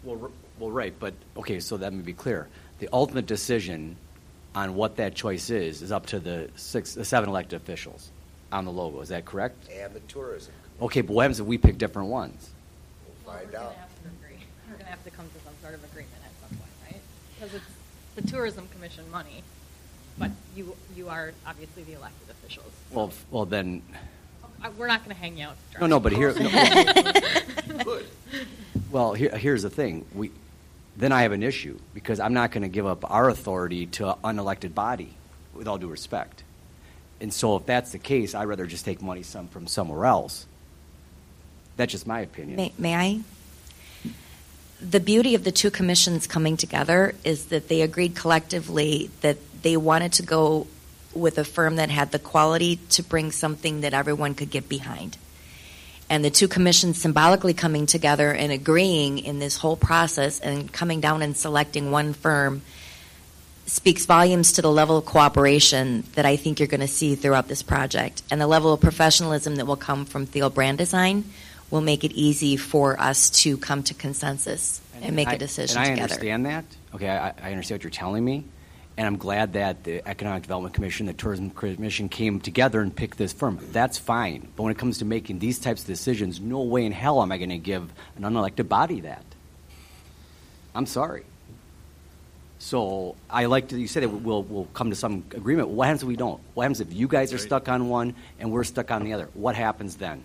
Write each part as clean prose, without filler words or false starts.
Well, right, but, okay, so that may be clear. The ultimate decision on what that choice is up to the 7 elected officials on the logo. Is that correct? And the tourism. Okay, but what happens if we pick different ones? We'll find out. We're going to have to come to some sort of agreement at some point, right? Because it's the Tourism Commission money, but you are obviously the elected officials. Well, then... We're not going to hang you out. No, but here... Good. Well, here's the thing. Then I have an issue because I'm not going to give up our authority to an unelected body, with all due respect. And so if that's the case, I'd rather just take money from somewhere else. That's just my opinion. May I? The beauty of the two commissions coming together is that they agreed collectively that they wanted to go with a firm that had the quality to bring something that everyone could get behind. And the two commissions symbolically coming together and agreeing in this whole process and coming down and selecting one firm speaks volumes to the level of cooperation that I think you're going to see throughout this project. And the level of professionalism that will come from Thiel Brand Design will make it easy for us to come to consensus and make a decision together. And I understand that. Okay, I understand what you're telling me. And I'm glad that the Economic Development Commission, the Tourism Commission came together and picked this firm. That's fine. But when it comes to making these types of decisions, no way in hell am I going to give an unelected body that. I'm sorry. So I like to, you said that we'll come to some agreement. What happens if we don't? What happens if you guys are stuck on one and we're stuck on the other? What happens then?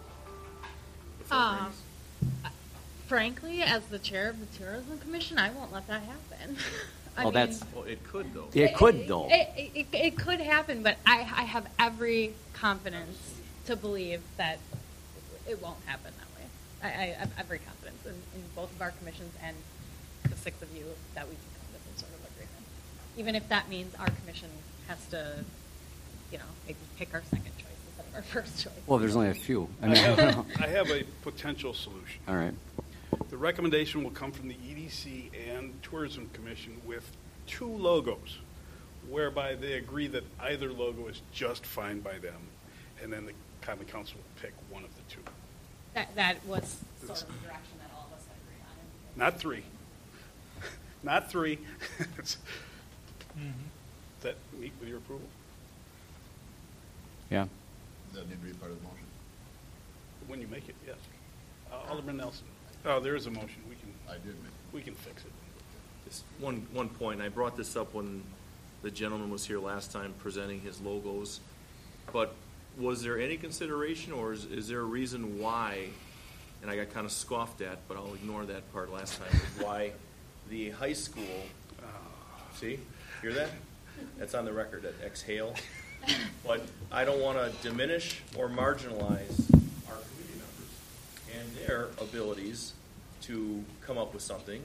Frankly, as the chair of the Tourism Commission, I won't let that happen. Well, it could, though. It could, though. It could happen, but I have every confidence to believe that it won't happen that way. I have every confidence in both of our commissions and the 6 of you that we can come to some sort of agreement. Even if that means our commission has to, maybe pick our second choice instead of our first choice. Well, there's only a few. I have a potential solution. All right. The recommendation will come from the EDC and Tourism Commission with 2 logos, whereby they agree that either logo is just fine by them, and then the common council will pick one of the 2. That was sort of the direction that all of us agreed on. Not 3. Not 3. Does that meet with your approval? Yeah. Does that need to be part of the motion? When you make it, yes. Alderman Nelson. Oh, there is a motion. We can fix it. Just one point. I brought this up when the gentleman was here last time presenting his logos. But was there any consideration, or is there a reason why? And I got kind of scoffed at, but I'll ignore that part last time. Was why the high school? See, hear that? That's on the record. That exhale. But I don't want to diminish or marginalize our community members and their abilities to come up with something.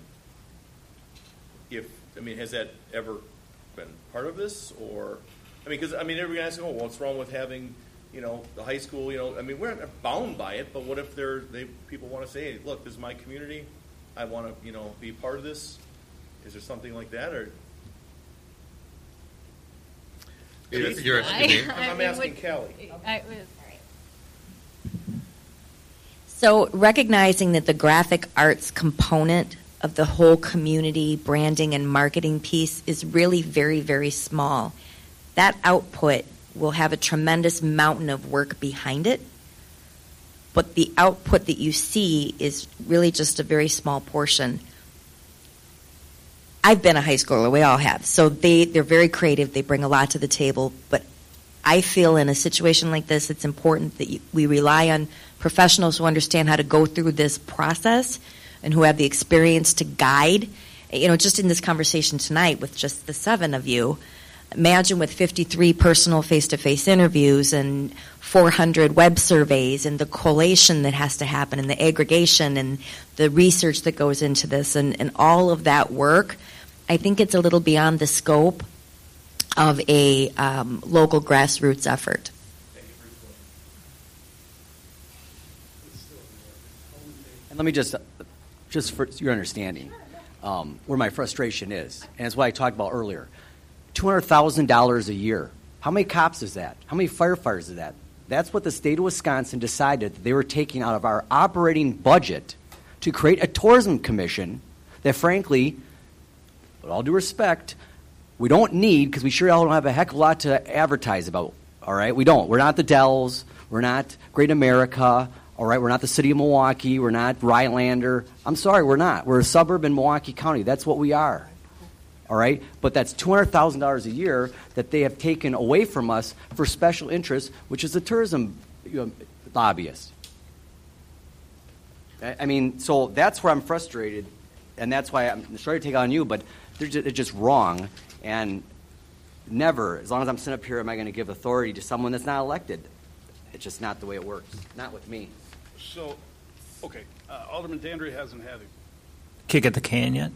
Has that ever been part of this? Or, because everybody asks, oh, what's wrong with having, the high school, we're not bound by it, but what if people want to say, hey, look, this is my community, I want to, be part of this? Is there something like that, or? You're I'm asking Callie. So recognizing that the graphic arts component of the whole community branding and marketing piece is really very, very small, that output will have a tremendous mountain of work behind it, but the output that you see is really just a very small portion. I've been a high schooler, we all have, so they're very creative, they bring a lot to the table, but I feel in a situation like this, it's important that we rely on professionals who understand how to go through this process and who have the experience to guide. Just in this conversation tonight with just the 7 of you, imagine with 53 personal face-to-face interviews and 400 web surveys and the collation that has to happen and the aggregation and the research that goes into this and all of that work. I think it's a little beyond the scope of a local grassroots effort. And let me just for your understanding, where my frustration is, and it's what I talked about earlier. $200,000 a year. How many cops is that? How many firefighters is that? That's what the state of Wisconsin decided that they were taking out of our operating budget to create a tourism commission that, frankly, with all due respect, we don't need, because we sure don't have a heck of a lot to advertise about. All right, we don't. We're not the Dells. We're not Great America. All right, we're not the city of Milwaukee. We're not Rhinelander. I'm sorry, we're not. We're a suburb in Milwaukee County. That's what we are. All right, but that's $200,000 a year that they have taken away from us for special interests, which is the tourism lobbyist. I mean, so that's where I'm frustrated, and that's why I'm sorry to take on you, but it's just wrong. And never, as long as I'm sitting up here, am I going to give authority to someone that's not elected. It's just not the way it works. Not with me. So, okay, Alderman Dandry hasn't had a kick at the can yet.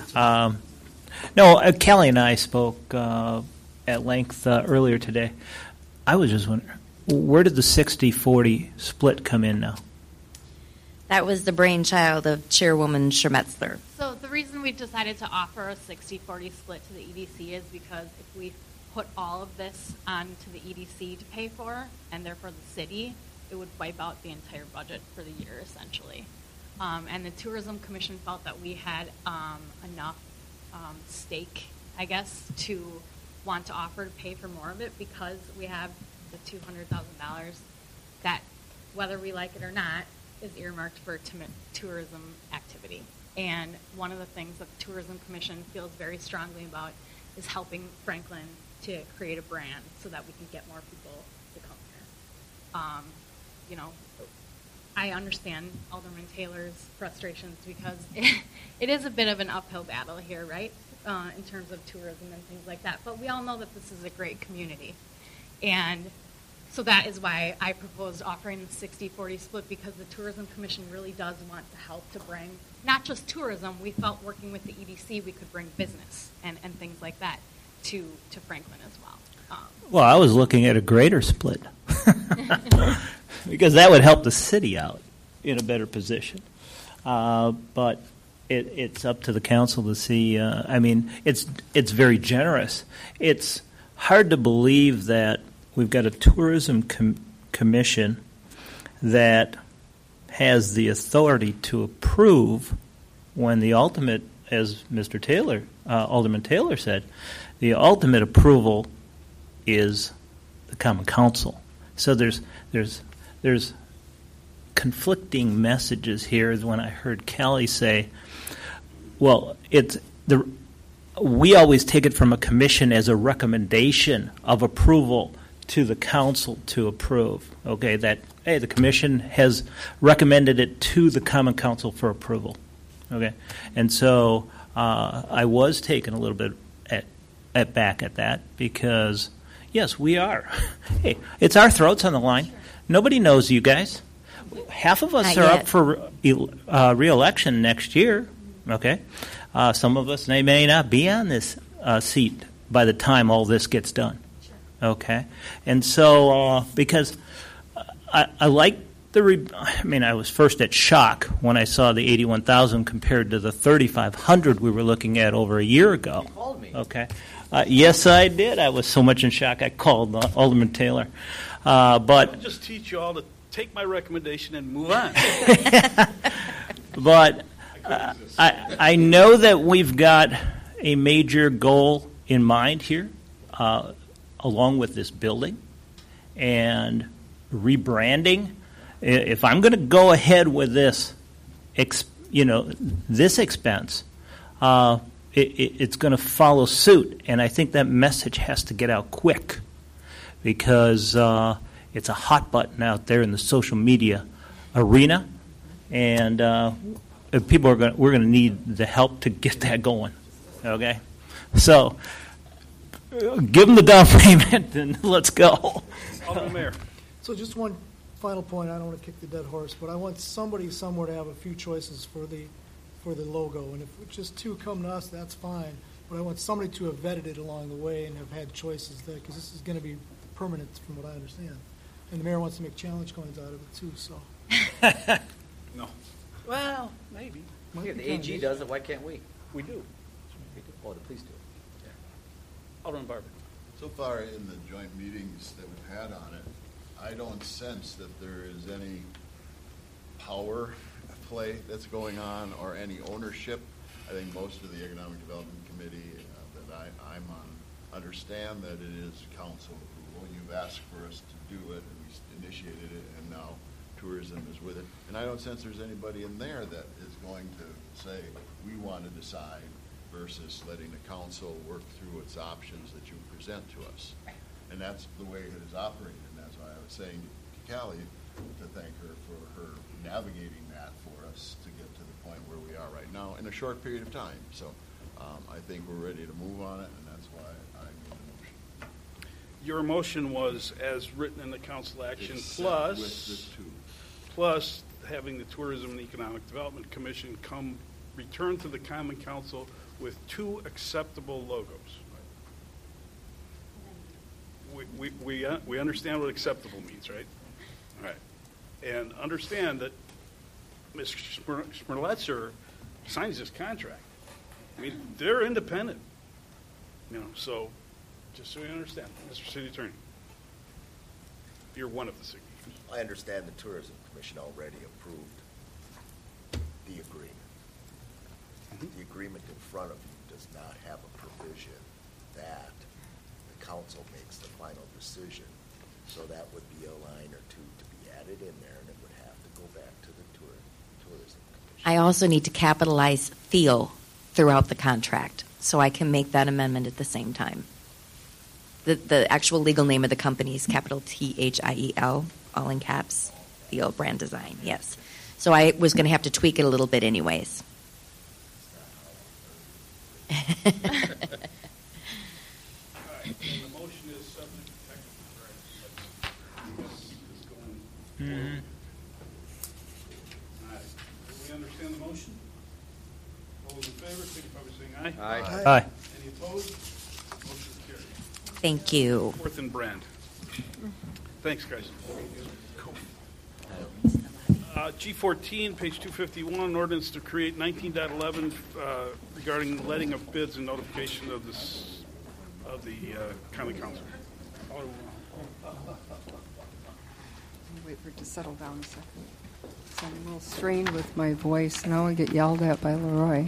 No, Kelly and I spoke at length earlier today. I was just wondering, where did the 60-40 split come in now? That was the brainchild of Chairwoman Schermetzler. So the reason we decided to offer a 60-40 split to the EDC is because if we put all of this onto the EDC to pay for, and therefore the city, it would wipe out the entire budget for the year, essentially. And the Tourism Commission felt that we had enough stake, I guess, to want to offer to pay for more of it because we have the $200,000 that, whether we like it or not, is earmarked for tourism activity. And one of the things that the Tourism Commission feels very strongly about is helping Franklin to create a brand so that we can get more people to come here. You know, I understand Alderman Taylor's frustrations because it is a bit of an uphill battle here, right, in terms of tourism and things like that. But we all know that this is a great community. And so that is why I proposed offering the 60-40 split, because the Tourism Commission really does want to help to bring not just tourism. We felt working with the EDC we could bring business and things like that to Franklin as well. Well, I was looking at a greater split because that would help the city out in a better position. But it's up to the council to see. I mean, it's very generous. It's hard to believe that we've got a tourism commission that has the authority to approve when the ultimate, as Mr. Taylor, Alderman Taylor said, the ultimate approval is the Common Council. So there's conflicting messages here. When I heard Kelly say, well, we always take it from a commission as a recommendation of approval to the council to approve. Okay, that hey, the commission has recommended it to the Common Council for approval. Okay, and so I was taken a little bit back at that because yes, we are. Hey, it's our throats on the line. Nobody knows you guys. Half of us Not are yet. up for re-election next year. Okay, some of us may not be on this seat by the time all this gets done. Okay, and so because I like I was first at shock when I saw the 81,000 compared to the 3,500 we were looking at over a year ago. You called me. Okay, yes, I did. I was so much in shock. I called Alderman Taylor, but I'll just teach you all to take my recommendation and move on. but I know that we've got a major goal in mind here. Along with this building and rebranding, if I'm going to go ahead with this, this expense, it's going to follow suit, and I think that message has to get out quick because it's a hot button out there in the social media arena, and we're going to need the help to get that going. Okay, so. Give them the down payment and let's go. Alderman Mayor. So just one final point. I don't want to kick the dead horse, but I want somebody somewhere to have a few choices for the logo. And if just two come to us, that's fine. But I want somebody to have vetted it along the way and have had choices there, because this is going to be permanent, from what I understand. And the mayor wants to make challenge coins out of it too. So. No. Well, maybe. Yeah, the AG does it. Why can't we? We do. Oh, the police do it. Alderman Barber. So far in the joint meetings that we've had on it, I don't sense that there is any power play that's going on or any ownership. I think most of the Economic Development Committee that I'm on understand that it is council approval. You've asked for us to do it, and we initiated it, and now tourism is with it. And I don't sense there's anybody in there that is going to say, we want to decide, versus letting the council work through its options that you present to us. And that's the way it is operated, and that's why I was saying to Callie to thank her for her navigating that for us to get to the point where we are right now in a short period of time. So I think we're ready to move on it, and that's why I made the motion. Your motion was as written in the council action, It's plus with the two. plus having the Tourism and Economic Development Commission return to the Common Council with 2 acceptable logos. We understand what acceptable means, right? All right. And understand that Ms. Schmerletzer signs this contract. I mean, they're independent. So just so you understand, Mr. City Attorney, you're one of the signatures. I understand the Tourism Commission already approved the agreement. The agreement in front of you does not have a provision that the council makes the final decision. So that would be a line or two to be added in there, and it would have to go back to the Tourism Commission. I also need to capitalize Thiel throughout the contract, so I can make that amendment at the same time. The actual legal name of the company is capital THIEL, all in caps, Thiel Brand Design, yes. So I was going to have to tweak it a little bit anyways. All right, and the motion is subject to technical corrections. This is going forward. All right. Do we understand the motion? All those in favor, signify by saying aye. Aye. Any opposed? Motion carried. Thank you. Fourth and Brand. Thanks, guys. G14, page 251, an ordinance to create 19.11 regarding letting of bids and notification of the county council. Wait for it to settle down a second. So I'm a little strained with my voice, and I want to get yelled at by Leroy.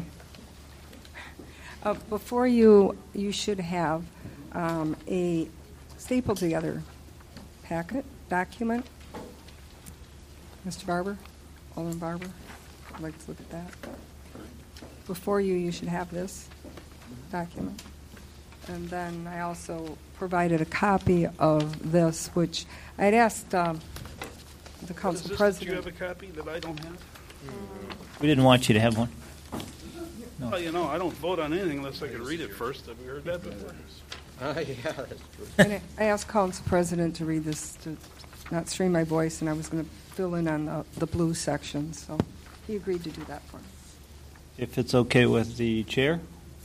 Before you should have a stapled together document. Mr. Barber, Alderman Barber, I'd like to look at that. Before you should have this document. And then I also provided a copy of this, which I had asked the council president. Do you have a copy that I don't have? We didn't want you to have one. No. Well, I don't vote on anything unless I can read it first. Have you heard that before? Yeah, that's true. And I asked council president to read this to not strain my voice, and I was going to fill in on the blue section, so he agreed to do that for me. If it's okay with the chair?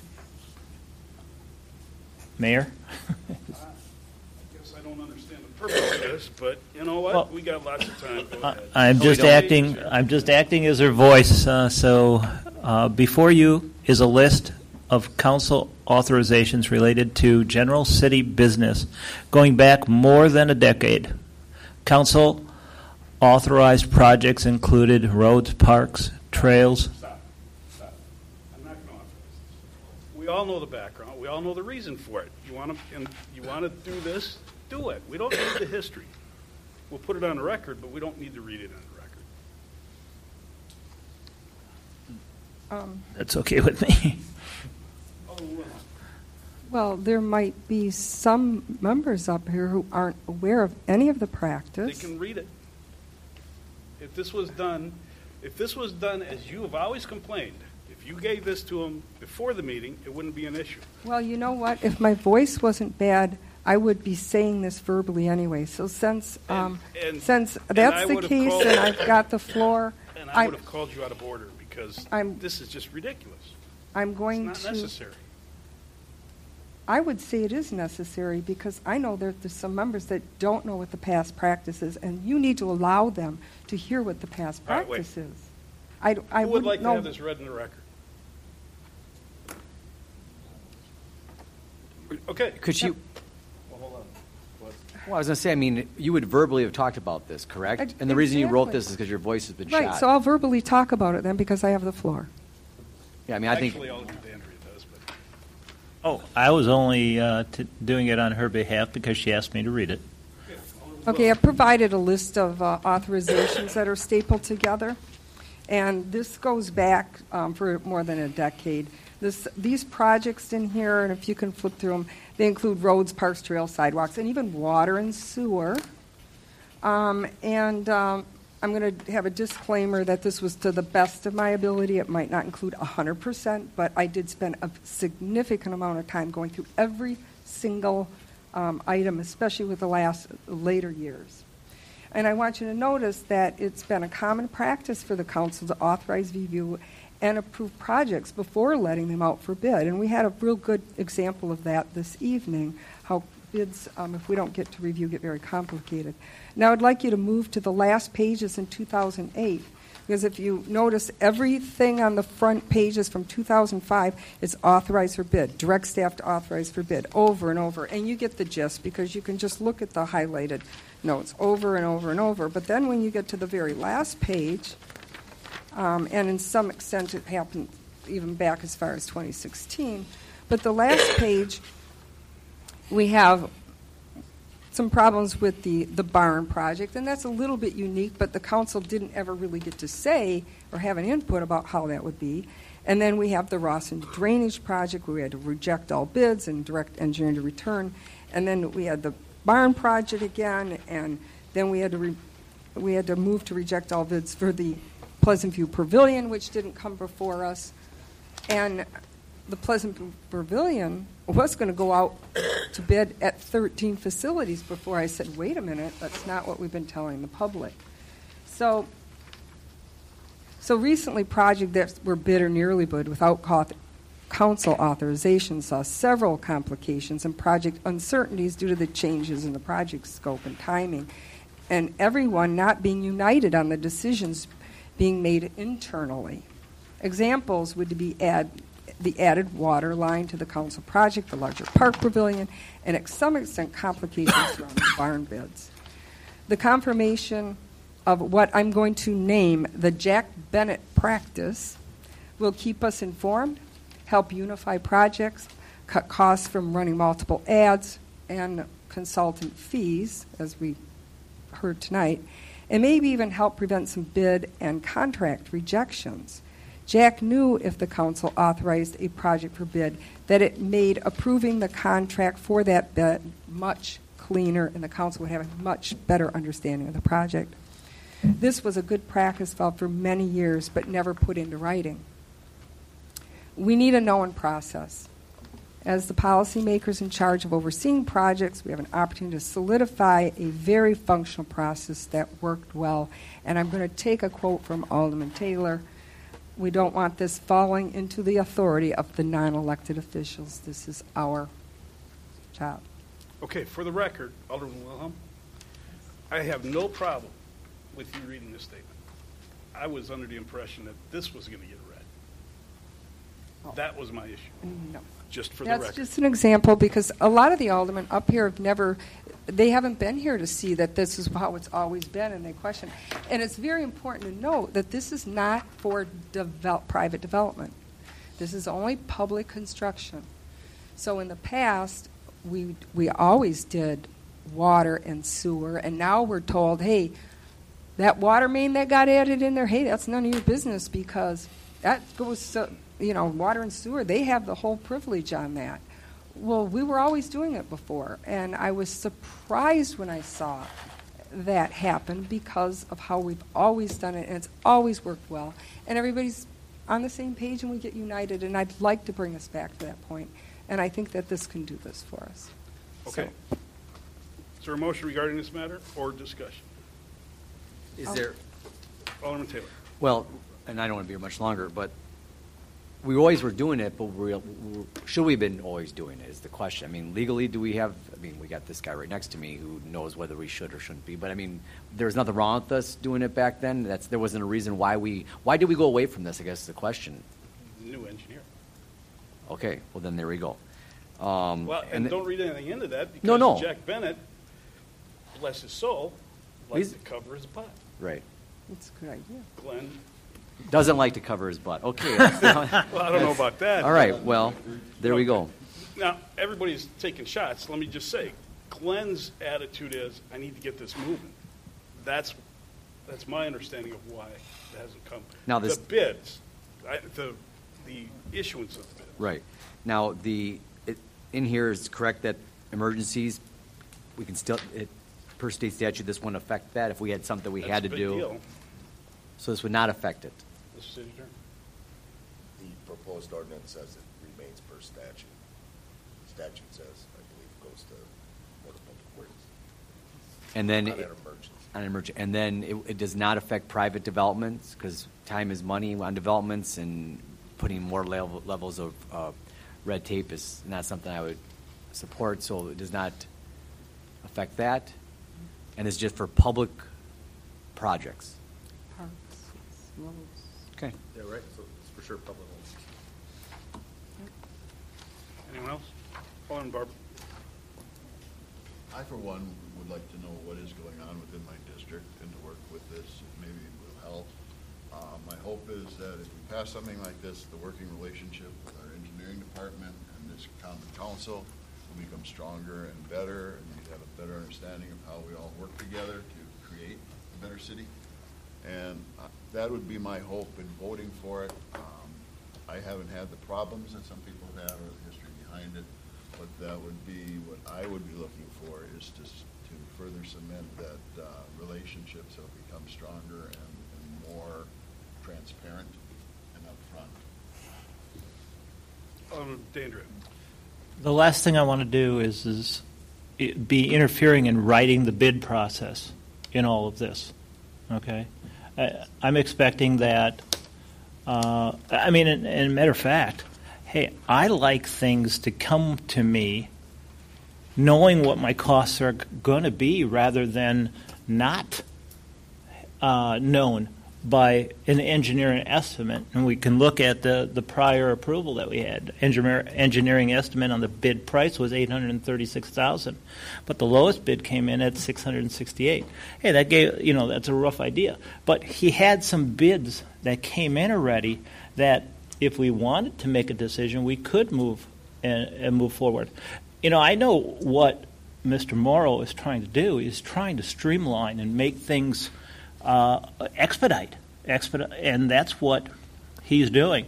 Mayor? I guess I don't understand the purpose of this, but you know what? Well, we got lots of time. Go ahead. I'm just acting as her voice. So before you is a list of council authorizations related to general city business going back more than a decade. Council authorized projects included roads, parks, trails. Stop. I'm not going to authorize this. We all know the background. We all know the reason for it. You want to do this? Do it. We don't need the history. We'll put it on the record, but we don't need to read it on the record. That's okay with me. Well, there might be some members up here who aren't aware of any of the practice. They can read it. If this was done as you have always complained, if you gave this to them before the meeting, it wouldn't be an issue. Well, you know what? If my voice wasn't bad, I would be saying this verbally anyway. So since that's the case and I've got the floor, and I would have called you out of order because this is just ridiculous. I'm going it's not necessary. I would say it is necessary because I know there's some members that don't know what the past practice is, and you need to allow them to hear what the past practice is. I Who would like know. to have this read in the record? Okay. Could you? Well, hold on. Well, I was going to say, I mean, you would verbally have talked about this, correct? And the reason you wrote this is because your voice has been shot. Right, so I'll verbally talk about it then because I have the floor. Yeah, I mean, I think. Actually, Alderman Andrea does, but. Oh, I was only doing it on her behalf because she asked me to read it. Okay, I provided a list of authorizations that are stapled together, and this goes back for more than a decade. These projects in here, and if you can flip through them, they include roads, parks, trails, sidewalks, and even water and sewer. I'm going to have a disclaimer that this was to the best of my ability. It might not include 100%, but I did spend a significant amount of time going through every single item, especially with the later years. And I want you to notice that it's been a common practice for the council to authorize, review, and approve projects before letting them out for bid. And we had a real good example of that this evening, how bids, if we don't get to review, get very complicated. Now I'd like you to move to the last pages in 2008, because if you notice, everything on the front pages from 2005 is authorized for bid, direct staff to authorize for bid, over and over. And you get the gist, because you can just look at the highlighted notes over and over and over. But then when you get to the very last page, and in some extent it happened even back as far as 2016. But the last page, we have some problems with the barn project, and that's a little bit unique, but the council didn't ever really get to say or have an input about how that would be. And then we have the Rawson drainage project where we had to reject all bids and direct engineering to return. And then we had the barn project again, and then we had to move to reject all bids for the Pleasant View Pavilion, which didn't come before us. And the Pleasant View Pavilion was going to go out to bid at 13 facilities before I said, wait a minute, that's not what we've been telling the public. So recently, projects that were bid or nearly bid without council authorization saw several complications and project uncertainties due to the changes in the project scope and timing, and everyone not being united on the decisions being made internally. Examples would be the added water line to the council project, the larger park pavilion, and to some extent complications around the barn bids. The confirmation of what I'm going to name the Jack Bennett practice will keep us informed, help unify projects, cut costs from running multiple ads and consultant fees, as we heard tonight, and maybe even help prevent some bid and contract rejections. Jack knew if the council authorized a project for bid that it made approving the contract for that bid much cleaner, and the council would have a much better understanding of the project. This was a good practice followed for many years, but never put into writing. We need a known process. As the policymakers in charge of overseeing projects, we have an opportunity to solidify a very functional process that worked well. And I'm going to take a quote from Alderman Taylor. We don't want this falling into the authority of the non-elected officials. This is our job. Okay, for the record, Alderman Wilhelm, I have no problem with you reading this statement. I was under the impression that this was going to get read. Oh. That was my issue. No. Just for the That's record. just an example, because a lot of the aldermen up here they haven't been here to see that this is how it's always been, and they question. And it's very important to note that this is not for private development. This is only public construction. So in the past, we always did water and sewer, and now we're told, hey, that water main that got added in there, hey, that's none of your business, because that goes to, water and sewer, they have the whole privilege on that. Well, we were always doing it before, and I was surprised when I saw that happen because of how we've always done it, and it's always worked well. And everybody's on the same page, and we get united, and I'd like to bring us back to that point, and I think that this can do this for us. Okay. Is there a motion regarding this matter or discussion? Is there? Alderman Taylor. Well, and I don't want to be here much longer, but we always were doing it, but should we have been always doing it is the question. I mean, legally, do we have, we got this guy right next to me who knows whether we should or shouldn't be, but there's nothing wrong with us doing it back then. There wasn't a reason why did we go away from this, I guess is the question. New engineer. Okay, well then there we go. And don't read anything into that, because no. Jack Bennett bless his soul, likes He's- to cover his butt. Right. It's a good idea. Glenn, Doesn't like to cover his butt. Okay. well, I don't know about that. All right. Well, there we go. Now, everybody's taking shots. Let me just say, Glenn's attitude is, I need to get this moving. That's my understanding of why it hasn't come. Now this- the bids, the issuance of the bids. Right. Now, in here is correct that emergencies, we can still, per state statute, this wouldn't affect that if we had something we had to That's a big do. deal, So this would not affect it. Mr. City Attorney. The proposed ordinance says it remains per statute. Statute says, I believe, goes to Board of Public Works. And then On an it- emergency. on emergency, and then it does not affect private developments because time is money on developments, and putting more levels of red tape is not something I would support. So it does not affect that, and it's just for public projects. Parks, roads. Okay. Yeah, right, so it's for sure public homes. Anyone else? Alderman Barber. I, for one, would like to know what is going on within my district and to work with this. Maybe it will help. My hope is that if we pass something like this, the working relationship with our engineering department and this common council will become stronger and better, and we have a better understanding of how we all work together to create a better city. And that would be my hope in voting for it. I haven't had the problems that some people have or the history behind it, but that would be what I would be looking for, is to further cement that relationships that will become stronger and more transparent and upfront. Alderman Dandria. The last thing I want to do is be interfering in writing the bid process in all of this. Okay, I'm expecting that. I mean, and matter of fact, hey, I like things to come to me knowing what my costs are going to be rather than not known by an engineering estimate. And we can look at the prior approval that we had. Engineering estimate on the bid price was $836,000, but the lowest bid came in at $668,000. Hey, that gave, that's a rough idea. But he had some bids that came in already that if we wanted to make a decision, we could move and move forward. I know what Mr. Morrow is trying to do. He's trying to streamline and make things expedite, and that's what he's doing.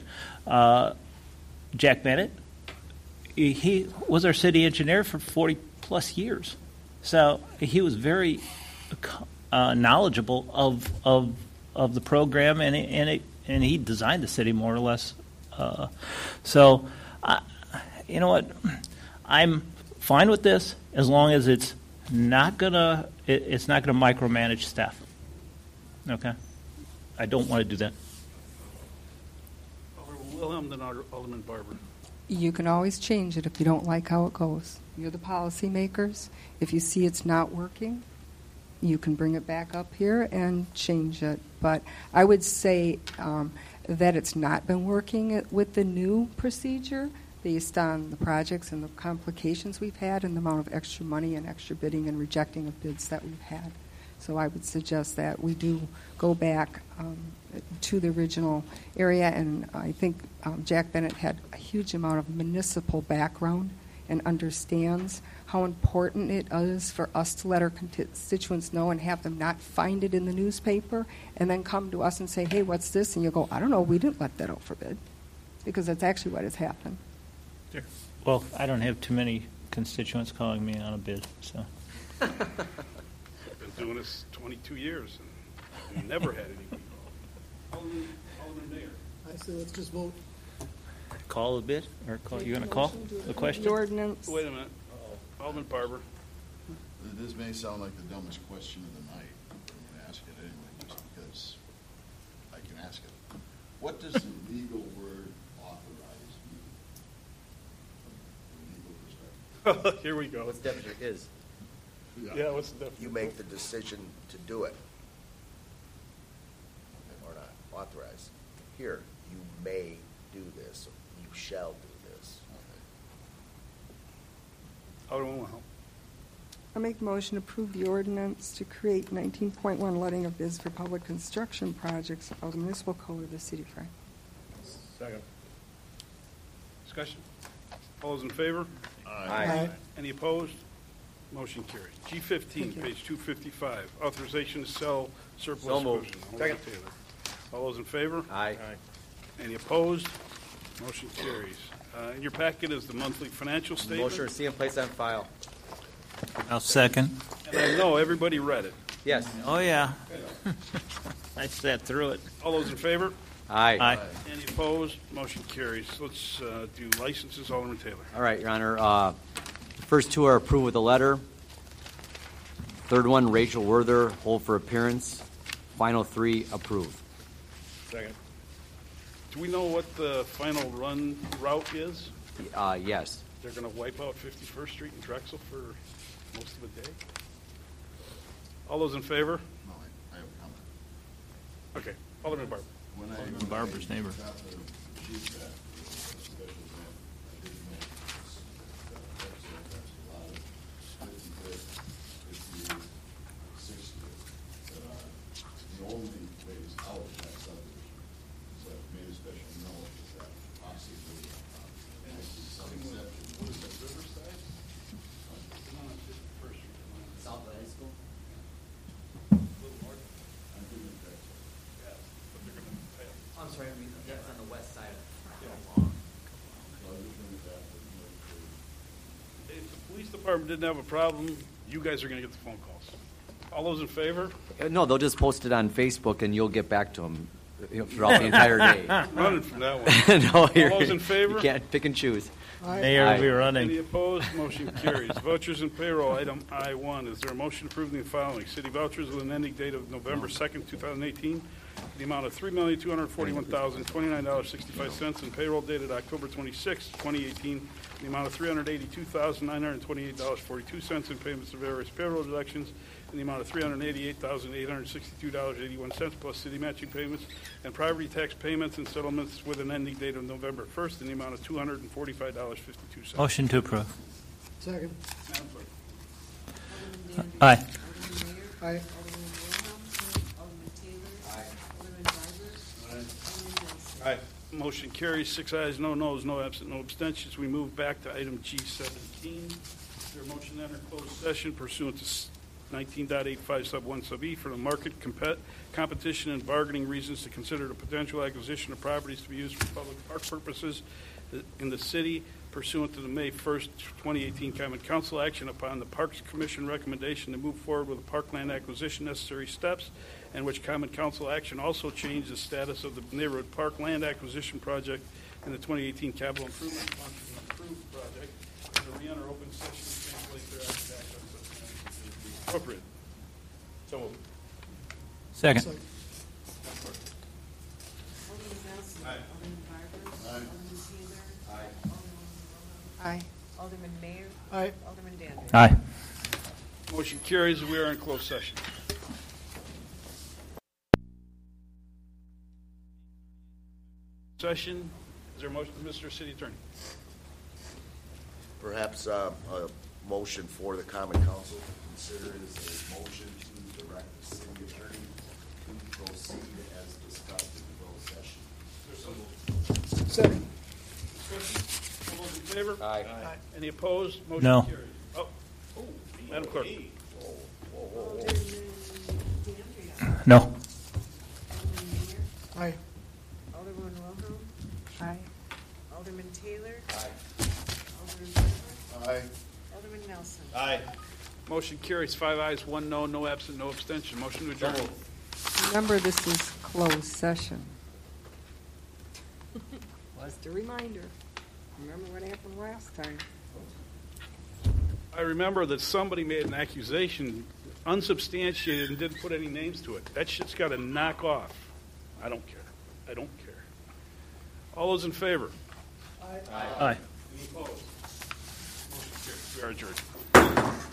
Jack Bennett, he was our city engineer for 40 plus years, so he was very knowledgeable of the program, and he designed the city more or less. So, you know what? I'm fine with this as long as it's not gonna micromanage staff. Okay, I don't want to do that. Alderman Wilhelm, then Alderman Barber. You can always change it if you don't like how it goes. You're the policymakers. If you see it's not working, you can bring it back up here and change it. But I would say that it's not been working with the new procedure based on the projects and the complications we've had and the amount of extra money and extra bidding and rejecting of bids that we've had. So I would suggest that we do go back to the original area, and I think Jack Bennett had a huge amount of municipal background and understands how important it is for us to let our constituents know and have them not find it in the newspaper and then come to us and say, hey, what's this? And you go, I don't know, we didn't let that out for bid, because that's actually what has happened. Sure. Well, I don't have too many constituents calling me on a bid, so. I've been doing this 22 years and never had any. Alderman Mayor. I say let's just vote. Call the bid, or you going to call the question? The ordinance. Wait a minute. Alderman Barber. This may sound like the dumbest question of the night, but I'm going to ask it anyway, just because I can ask it. What does the legal word authorize mean? From a legal perspective. Here we go. What's the definition is? Yeah, what's the definition? You make the decision to do it. Or not, authorize. Here, you may do this, or you shall do this. Alderman Wilhelm. I make the motion to approve the ordinance to create 19.1 letting of bids for public construction projects of the municipal code of the city of Franklin. Second. Discussion? All those in favor? Aye. Any opposed? Motion carries. G15, page 255, authorization to sell surplus So moved. provision. Alderman Taylor. All those in favor? Aye. Any opposed? Motion carries. In your packet is the monthly financial statement. Motion to receive and place on file. I'll second. And I know everybody read it. Yes. Oh, yeah. I sat through it. All those in favor? Aye. Aye. Any opposed? Motion carries. Let's do licenses. Alderman Taylor. All right, Your Honor. The first two are approved with a letter. Third one, Rachel Werther, hold for appearance. Final three, approved. Second. Do we know what the final run route is? Yes. They're going to wipe out 51st Street and Drexel for most of the day? All those in favor? No, I have a comment. Okay. Alderman Barber. When Barbara's neighbor. got the sheet back, the special event, I didn't know that's a lot of 55th, 58th, 60th that are the only ways out of that subdivision. So I made a special note that possibly might be some exception. What is that, Riverside? South of high school? A little north. I'm thinking that's Yeah, but they're going to pay. I'm sorry, that's on the west side. If the police department didn't have a problem, you guys are going to get the phone calls. All those in favor? No, they'll just post it on Facebook, and you'll get back to them throughout the entire day. Running from that one. No, All those in favor? You can't pick and choose. Mayor will be Aye. Any running. opposed? Motion carries. Vouchers and payroll, item I-1. Is there a motion approving the following? City vouchers with an ending date of November 2nd, 2018, the amount of $3,241,029.65, and payroll dated October 26, 2018, the amount of $382,928.42, and payments of various payroll deductions in the amount of $388,862.81, plus city matching payments and property tax payments and settlements with an ending date of November 1st in the amount of $245.52. Motion to approve. Second. Madam Clerk. Aye. Aye. Alderman Wilhelm. Alderman Taylor. Alderman Barber. Alderman Nelson. Aye. Motion carries, 6 ayes, no noes, no absent, no abstentions. We move back to item G17. Is there a motion to enter closed session pursuant to 19.85 sub 1 sub E for the market competition and bargaining reasons to consider the potential acquisition of properties to be used for public park purposes in the city pursuant to the May 1st, 2018 Common Council action upon the Parks Commission recommendation to move forward with the parkland acquisition necessary steps, and which Common Council action also changed the status of the neighborhood park land acquisition project in the 2018 capital improvement fund to an approved project, and to re-enter open session and translate their act on such matters as may be appropriate. So moved. Second. Second. Alderman Nelson. Aye. Alderman Barber. Alderman Taylor. Aye. Alderman Wilhelm. Aye. Alderman Mayor. Aye. Alderman Dandridge. Aye. Motion carries. We are in closed session. Session. Is there a motion, Mr. City Attorney? Perhaps a motion for the common council to consider is a motion to direct the city attorney to proceed as discussed in closed session. Second. Discussion? All those in favor? Aye. Any opposed? Motion No. carries. Oh, Madam Clerk. Alderman Dandridge. No. Alderman Mayor. Aye. Alderman Wilhelm. Aye. Alderman Taylor. Aye. Alderman Barber. Aye. Alderman Nelson. Aye. Motion carries. 5 ayes, 1 no, no absent, no abstention. Motion to adjourn. Remember, this is closed session. Just a reminder. Remember what happened last time. I remember that somebody made an accusation, unsubstantiated, and didn't put any names to it. That shit's got to knock off. I don't care. I don't care. All those in favor? Aye. Any opposed? Motion carries. We are adjourned.